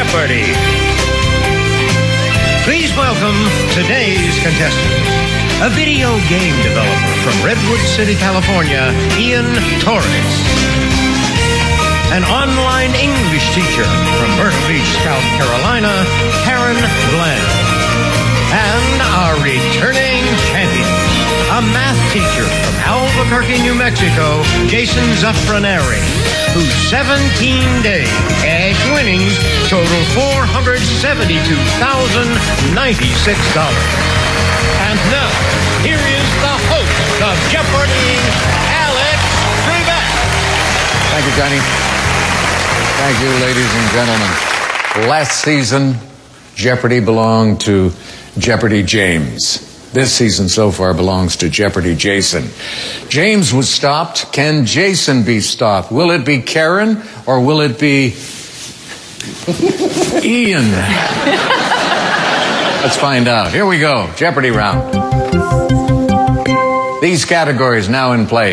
Jeopardy! Please welcome today's contestants. A video game developer from Redwood City, California, Ian Torres. An online English teacher from Myrtle Beach, South Carolina, Karen Bland. And our returning champion, a math teacher from Albuquerque, New Mexico, Jason Zafraneri, whose 17-day cash winnings total $472,096. And now, here is the host of Jeopardy, Alex Trebek. Thank you, Johnny. Thank you, ladies and gentlemen. Last season, Jeopardy belonged to Jeopardy James. This season so far belongs to Jeopardy Jason. James was stopped. Can Jason be stopped? Will it be Karen or will it be Ian? Let's find out. Here we go. Jeopardy round. These categories now in play.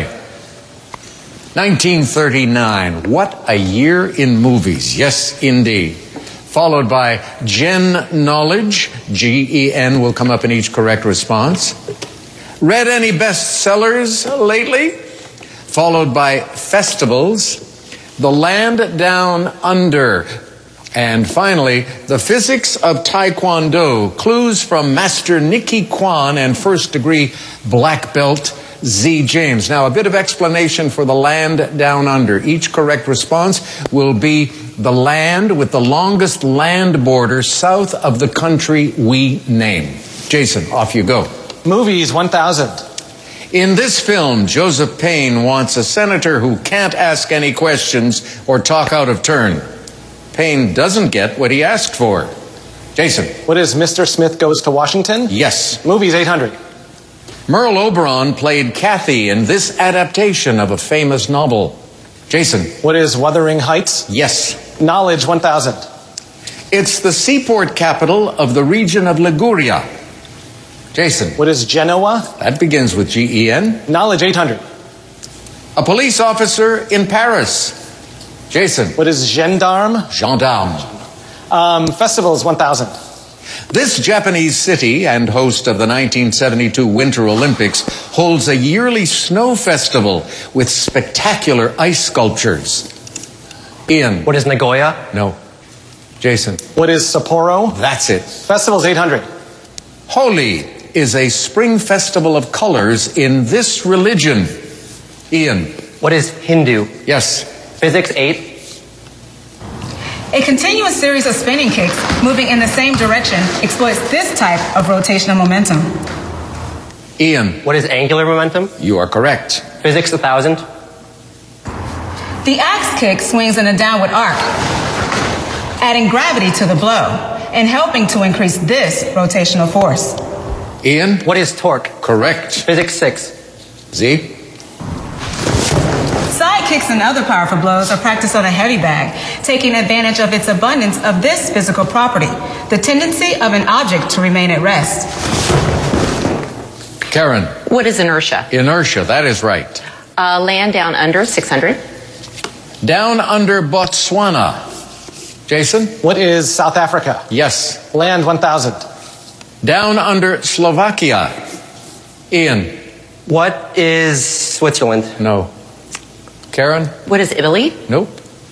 1939. What a year in movies. Yes, indeed. Followed by Gen Knowledge. G-E-N will come up in each correct response. Read any bestsellers lately? Followed by Festivals. The Land Down Under. And finally, the Physics of Taekwondo. Clues from Master Nicky Kwan and first degree black belt Z. James. Now, a bit of explanation for the Land Down Under. Each correct response will be the land with the longest land border south of the country we name. Jason, off you go. Movies, 1,000. In this film, Joseph Payne wants a senator who can't ask any questions or talk out of turn. Payne doesn't get what he asked for. Jason. What is Mr. Smith Goes to Washington? Yes. Movies, 800. Merle Oberon played Kathy in this adaptation of a famous novel. Jason. What is Wuthering Heights? Yes. Knowledge, 1,000. It's the seaport capital of the region of Liguria. Jason. What is Genoa? That begins with G-E-N. Knowledge, 800. A police officer in Paris. Jason. What is Gendarme? Gendarme. Festivals, 1,000. This Japanese city and host of the 1972 Winter Olympics holds a yearly snow festival with spectacular ice sculptures. Ian. What is Nagoya? No. Jason. What is Sapporo? That's it. Festivals, 800. Holi is a spring festival of colors in this religion. Ian. What is Hindu? Yes. Physics, 8. A continuous series of spinning kicks moving in the same direction exploits this type of rotational momentum. Ian. What is angular momentum? You are correct. Physics, 1,000. The axe kick swings in a downward arc, adding gravity to the blow and helping to increase this rotational force. Ian. What is torque? Correct. Physics, 6. Z. Side kicks and other powerful blows are practiced on a heavy bag, taking advantage of its abundance of this physical property, the tendency of an object to remain at rest. Karen. What is inertia? Inertia, that is right. Land Down Under, 600. Down under Botswana. Jason? What is South Africa? Yes. Land, 1,000. Down under Slovakia. Ian? What is Switzerland? No. Karen? What is Italy? Nope.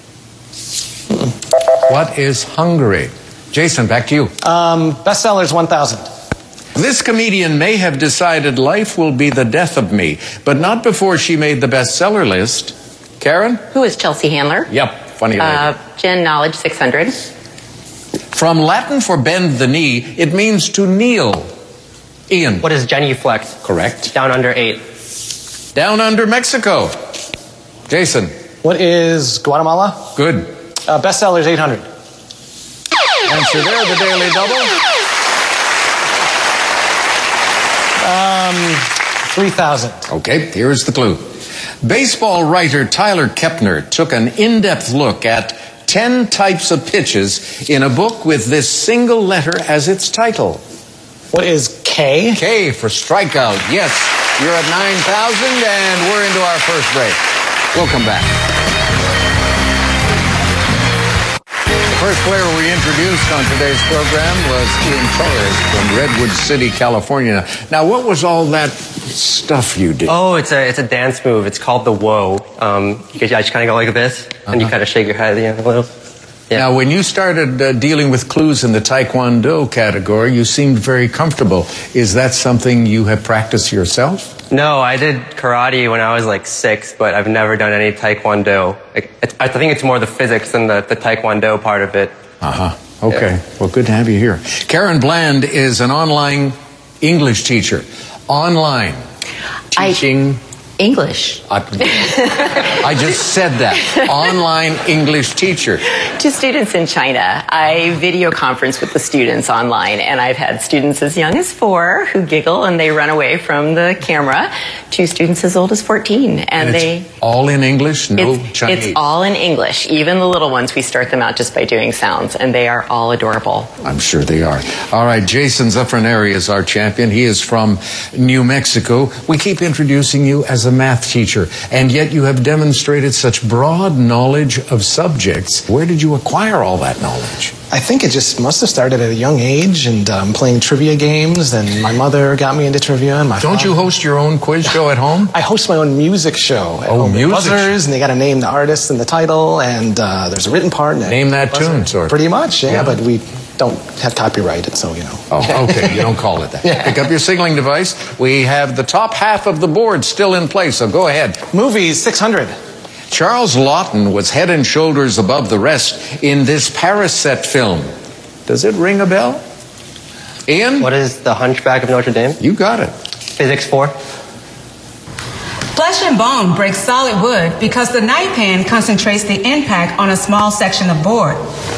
What is Hungary? Jason, back to you. Bestsellers, 1,000. This comedian may have decided life will be the death of me, but not before she made the bestseller list. Karen? Who is Chelsea Handler? Yep, funny lady. Gen Knowledge, 600. From Latin for bend the knee, it means to kneel. Ian? What is genuflect? Correct. Down under, 8. Down under Mexico. Jason? What is Guatemala? Good. Bestsellers, 800. Answer there, the Daily Double. 3,000. Okay, here's the clue. Baseball writer Tyler Kepner took an in-depth look at 10 types of pitches in a book with this single letter as its title. What is K? K for strikeout. Yes, you're at 9,000 and we're into our first break. We'll come back. first player we introduced on today's program was Ian Torres from Redwood City, California. Now, what was all that stuff you did? Oh, it's a dance move. It's called the Whoa. You just kind of go like this, and you kind of shake your head a little. Yeah. Now, when you started dealing with clues in the Taekwondo category, you seemed very comfortable. Is that something you have practiced yourself? No, I did karate when I was like 6, but I've never done any Taekwondo. I think it's more the physics than the Taekwondo part of it. Okay. Yeah. Well, good to have you here. Karen Bland is an online English teacher. Online teaching English. I just said that. Online English teacher. To students in China. I video conference with the students online, and I've had students as young as 4 who giggle and they run away from the camera to students as old as 14. And it's all in English, no Chinese? It's all in English. Even the little ones, we start them out just by doing sounds, and they are all adorable. I'm sure they are. All right, Jason Zuffraneri is our champion. He is from New Mexico. We keep introducing you as a math teacher, and yet you have demonstrated such broad knowledge of subjects. Where did you acquire all that knowledge? I think it just must have started at a young age, and playing trivia games, and my mother got me into trivia. And Don't you host your own quiz show at home? I host my own music show at home. Music buzzers, and they got to name the artist and the title, and there's a written part. And name that tune, sort of. Pretty much, yeah, but we don't have copyright, so you know. Oh, okay, you don't call it that. Yeah. Pick up your signaling device. We have the top half of the board still in place, so go ahead. Movies, 600. Charles Laughton was head and shoulders above the rest in this Paraset film. Does it ring a bell? Ian? What is The Hunchback of Notre Dame? You got it. Physics 4. Flesh and bone breaks solid wood because the knife hand concentrates the impact on a small section of board.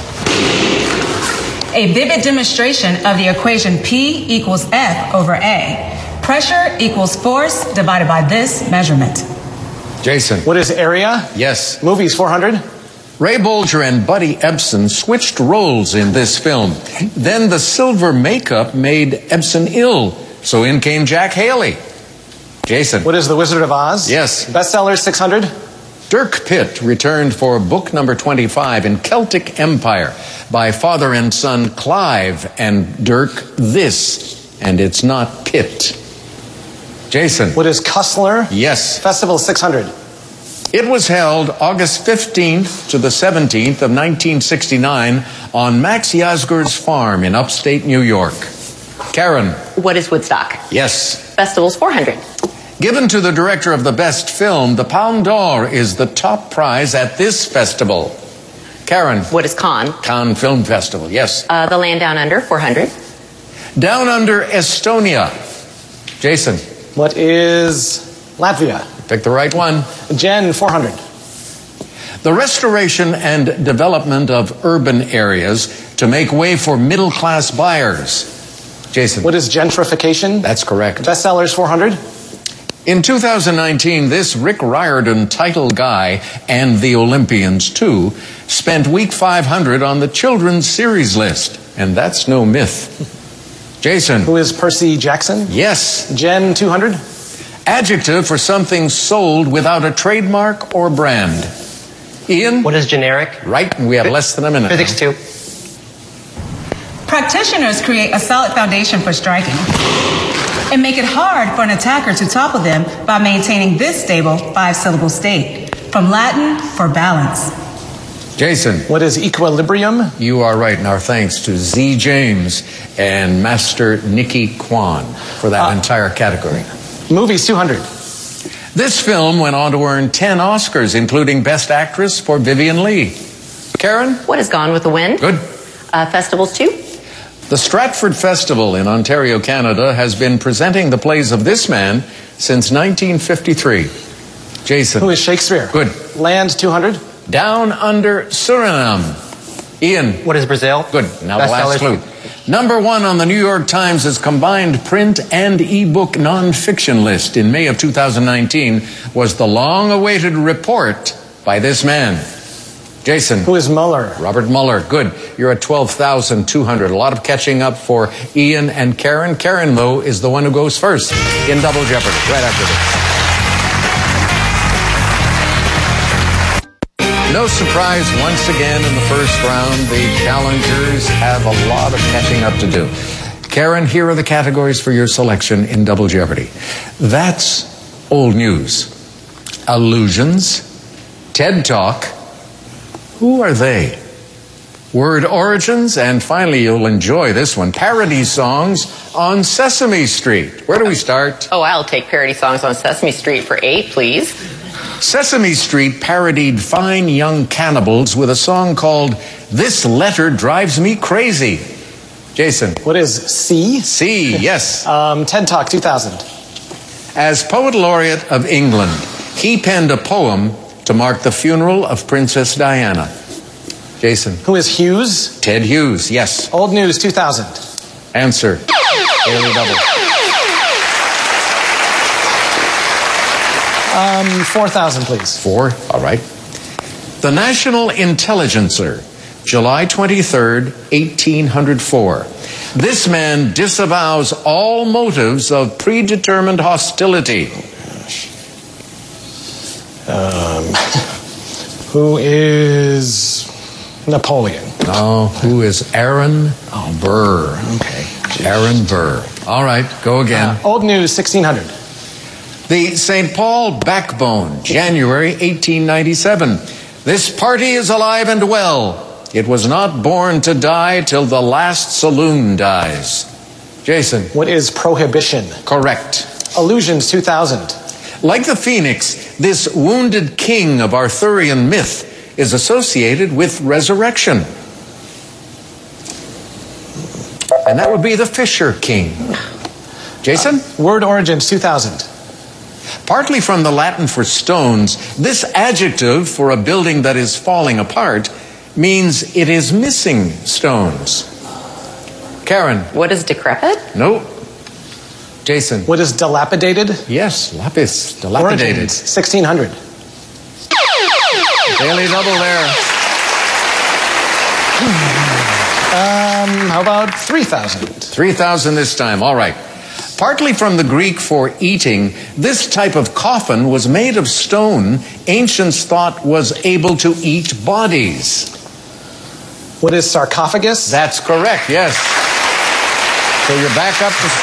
A vivid demonstration of the equation P equals F over A. Pressure equals force divided by this measurement. Jason. What is area? Yes. Movies, 400. Ray Bolger and Buddy Ebsen switched roles in this film. Then the silver makeup made Ebsen ill, so in came Jack Haley. Jason. What is The Wizard of Oz? Yes. Bestseller, 600. Dirk Pitt returned for book number 25 in Celtic Empire by father and son Clive and Dirk this, and it's not Pitt. Jason. What is Cussler? Yes. Festival, 600. It was held August 15th to the 17th of 1969 on Max Yasgur's farm in upstate New York. Karen. What is Woodstock? Yes. Festivals, 400. Given to the director of the best film, the Palme d'Or is the top prize at this festival. Karen. What is Cannes? Cannes Film Festival, yes. The Land Down Under, 400. Down Under Estonia. Jason. What is Latvia? Pick the right one. Jen, 400. The restoration and development of urban areas to make way for middle-class buyers. Jason. What is gentrification? That's correct. Bestsellers, 400. In 2019, this Rick Riordan title guy and the Olympians, too, spent week 500 on the children's series list. And that's no myth. Jason. Who is Percy Jackson? Yes. Jen, 200. Adjective for something sold without a trademark or brand. Ian? What is generic? Right, and we have less than a minute. Physics 2. Practitioners create a solid foundation for striking and make it hard for an attacker to topple them by maintaining this stable 5-syllable state. From Latin, for balance. Jason. What is equilibrium? You are right, and our thanks to Z. James and Master Nikki Kwan for that entire category. Movies, 200. This film went on to earn 10 Oscars, including Best Actress for Vivian Leigh. Karen? What is Gone with the Wind? Good. Festivals 2. The Stratford Festival in Ontario, Canada, has been presenting the plays of this man since 1953. Jason. Who is Shakespeare? Good. Land, 200. Down Under Suriname. Ian. What is Brazil? Good. Now the last clue. Number 1 on the New York Times' combined print and e-book nonfiction list in May of 2019 was the long-awaited report by this man. Jason. Who is Mueller? Robert Mueller. Good. You're at 12,200. A lot of catching up for Ian and Karen. Karen, though, is the one who goes first in Double Jeopardy. Right after this. No surprise, once again in the first round, the challengers have a lot of catching up to do. Karen, here are the categories for your selection in Double Jeopardy. That's old news. Allusions. TED Talk. Who are they? Word origins, and finally, you'll enjoy this one, parody songs on Sesame Street. Where do we start? Oh, I'll take parody songs on Sesame Street for 8, please. Sesame Street parodied Fine Young Cannibals with a song called This Letter Drives Me Crazy. Jason. What is C? C, yes. TED Talk 2000. As Poet Laureate of England, he penned a poem to mark the funeral of Princess Diana. Jason. Who is Hughes? Ted Hughes, yes. Old News 2000. Answer. Daily Double. 4,000, please. 4, all right. The National Intelligencer, July 23rd, 1804. This man disavows all motives of predetermined hostility. Who is Napoleon? No, who is Aaron Burr? Okay. Aaron Burr. All right, go again. Old News 1600. The St. Paul Backbone, January 1897. This party is alive and well. It was not born to die till the last saloon dies. Jason. What is Prohibition? Correct. Illusions 2000. Like the phoenix, this wounded king of Arthurian myth is associated with resurrection. And that would be the Fisher King. Jason? Word Origins 2000. Partly from the Latin for stones, this adjective for a building that is falling apart means it is missing stones. Karen. What is decrepit? No. Jason. What is dilapidated? Yes, lapis. Dilapidated. Origins 1600. Daily Double there. How about 3,000? 3,000 this time. All right. Partly from the Greek for eating, this type of coffin was made of stone ancients thought was able to eat bodies. What is sarcophagus? That's correct, yes. So you're back up to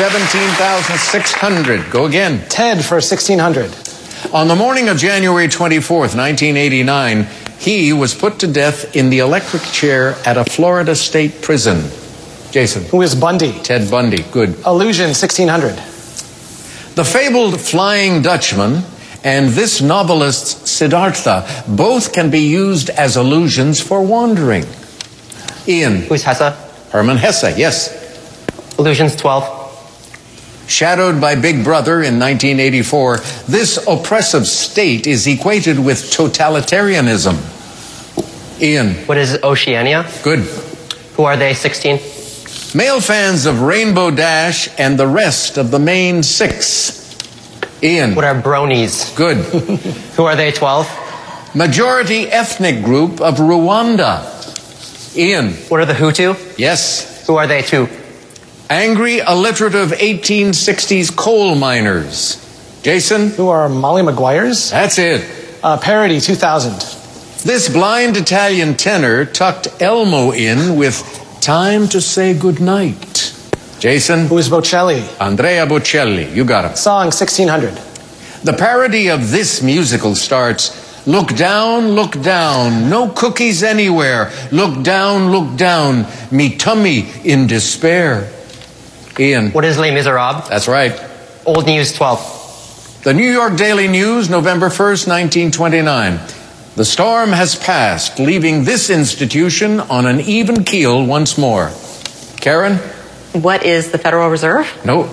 17,600. Go again. TED for 1600. On the morning of January 24th, 1989, he was put to death in the electric chair at a Florida state prison. Jason. Who is Bundy? Ted Bundy. Good. Illusion 1600. The fabled Flying Dutchman and this novelist's Siddhartha both can be used as allusions for wandering. Ian. Who's Hesse? Hermann Hesse, yes. Illusions 12. Shadowed by Big Brother in 1984, this oppressive state is equated with totalitarianism. Ian. What is Oceania? Good. Who are they? 16. Male fans of Rainbow Dash and the rest of the main 6. Ian. What are bronies? Good. Who are they? 12. Majority ethnic group of Rwanda. Ian. What are the Hutu? Yes. Who are they? 2. Angry alliterative 1860s coal miners. Jason. Who are Molly Maguires? That's it. Parody 2000. This blind Italian tenor tucked Elmo in with Time to Say Goodnight. Jason. Who is Bocelli? Andrea Bocelli. You got him. Song 1600. The parody of this musical starts, look down, no cookies anywhere. Look down, me tummy in despair. Ian. What is Les Miserables? That's right. Old News 12. The New York Daily News, November 1st, 1929. The storm has passed, leaving this institution on an even keel once more. Karen? What is the Federal Reserve? No.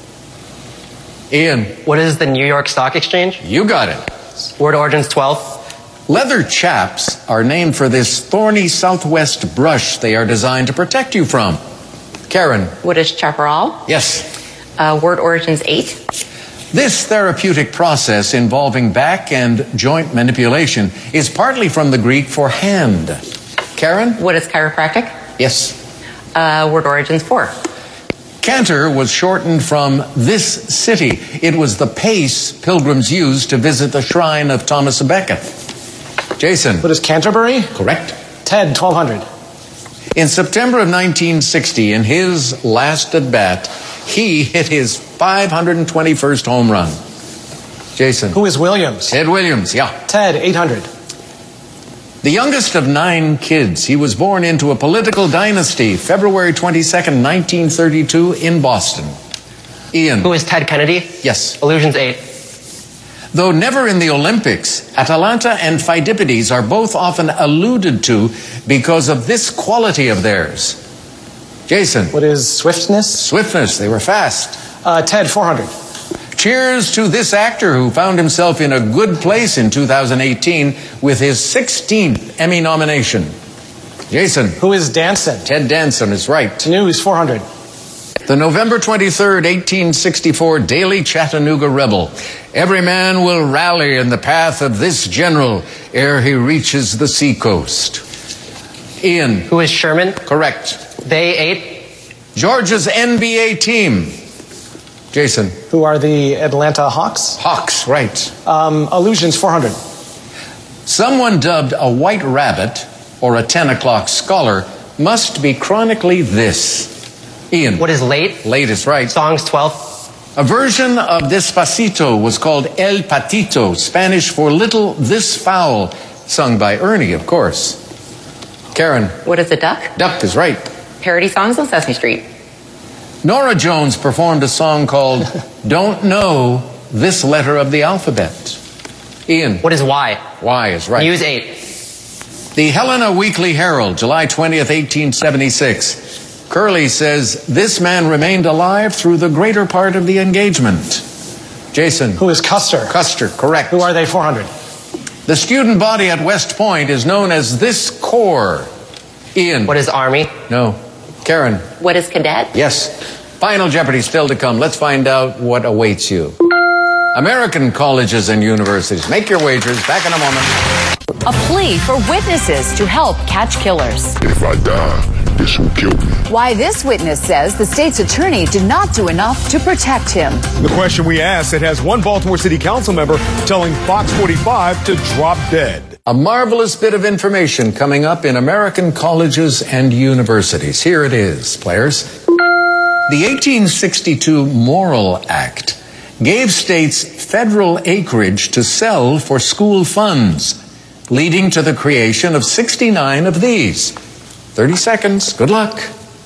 Ian? What is the New York Stock Exchange? You got it. Word Origins 12. Leather chaps are named for this thorny southwest brush they are designed to protect you from. Karen? What is chaparral? Yes. Word Origins 8. This therapeutic process involving back and joint manipulation is partly from the Greek for hand. Karen? What is chiropractic? Yes. Word Origins 4. Cantor was shortened from this city. It was the pace pilgrims used to visit the shrine of Thomas à Becket. Jason. What is Canterbury? Correct. Ted, 1200. In September of 1960, in his last at bat, he hit his 521st home run. Jason. Who is Williams? Ted Williams, yeah. Ted, 800. The youngest of 9 kids, he was born into a political dynasty, February 22nd, 1932, in Boston. Ian. Who is Ted Kennedy? Yes. Illusions 8. Though never in the Olympics, Atalanta and Pheidippides are both often alluded to because of this quality of theirs. Jason. What is swiftness? Swiftness, they were fast. Ted, 400. Cheers to this actor who found himself in a good place in 2018 with his 16th Emmy nomination. Jason. Who is Danson? Ted Danson is right. News, 400. The November 23rd, 1864 Daily Chattanooga Rebel. Every man will rally in the path of this general ere he reaches the seacoast. Ian. Who is Sherman? Correct. They 8. Georgia's NBA team. Jason. Who are the Atlanta Hawks? Hawks, right. Illusions, 400. Someone dubbed a white rabbit or a 10 o'clock scholar must be chronically this. Ian. What is late? Late is right. Songs 12. A version of Despacito was called El Patito, Spanish for little this fowl, sung by Ernie, of course. Karen. What is a duck? Duck is right. Parody songs on Sesame Street. Nora Jones performed a song called Don't Know This Letter of the Alphabet. Ian. What is Y? Y is right. News 8. The Helena Weekly Herald, July 20th, 1876. Curley says this man remained alive through the greater part of the engagement. Jason. Who is Custer? Custer, correct. Who are they, 400? The student body at West Point is known as this corps. Ian. What is Army? No. Karen. What is cadet? Yes. Final Jeopardy still to come. Let's find out what awaits you. American colleges and universities. Make your wagers. Back in a moment. A plea for witnesses to help catch killers. If I die, this will kill me. Why this witness says the state's attorney did not do enough to protect him. The question we asked, it has one Baltimore City Council member telling Fox 45 to drop dead. A marvelous bit of information coming up in American colleges and universities. Here it is, players. The 1862 Morrill Act gave states federal acreage to sell for school funds, leading to the creation of 69 of these. 30 seconds. Good luck.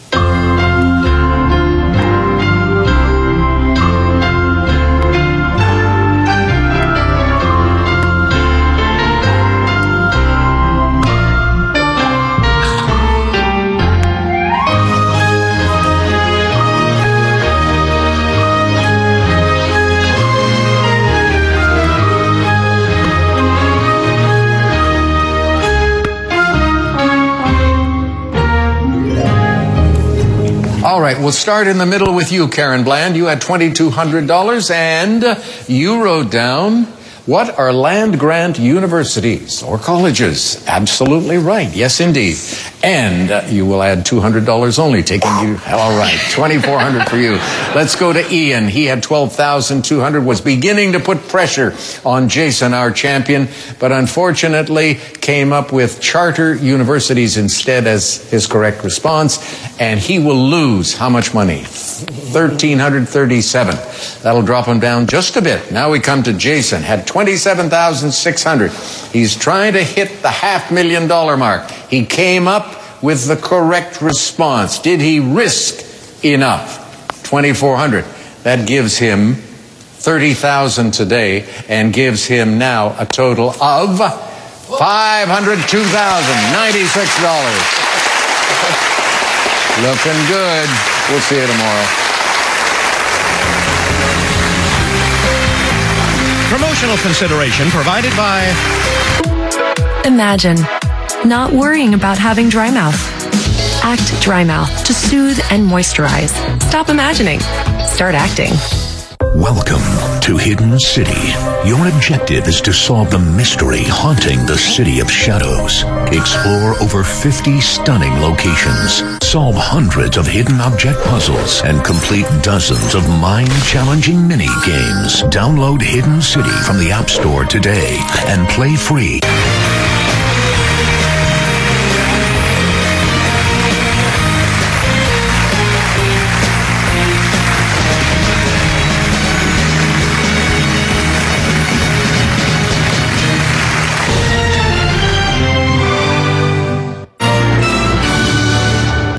All right, we'll start in the middle with you, Karen Bland. You had $2,200, and you wrote down, what are land-grant universities or colleges? Absolutely right. Yes, indeed. And you will add $200 only, taking you, all right, $2,400 for you. Let's go to Ian. He had $12,200, was beginning to put pressure on Jason, our champion, but unfortunately came up with charter universities instead as his correct response, and he will lose how much money? $1,337. That'll drop him down just a bit. Now we come to Jason, had $27,600. He's trying to hit the $500,000 mark. He came up with the correct response. Did he risk enough? $2,400. That gives him $30,000 today and gives him now a total of $502,096. Looking good. We'll see you tomorrow. Promotional consideration provided by... Imagine not worrying about having dry mouth. Act Dry Mouth to soothe and moisturize. Stop imagining. Start acting. Welcome to Hidden City. Your objective is to solve the mystery haunting the City of Shadows. Explore over 50 stunning locations. Solve hundreds of hidden object puzzles and complete dozens of mind-challenging mini-games. Download Hidden City from the App Store today and play free.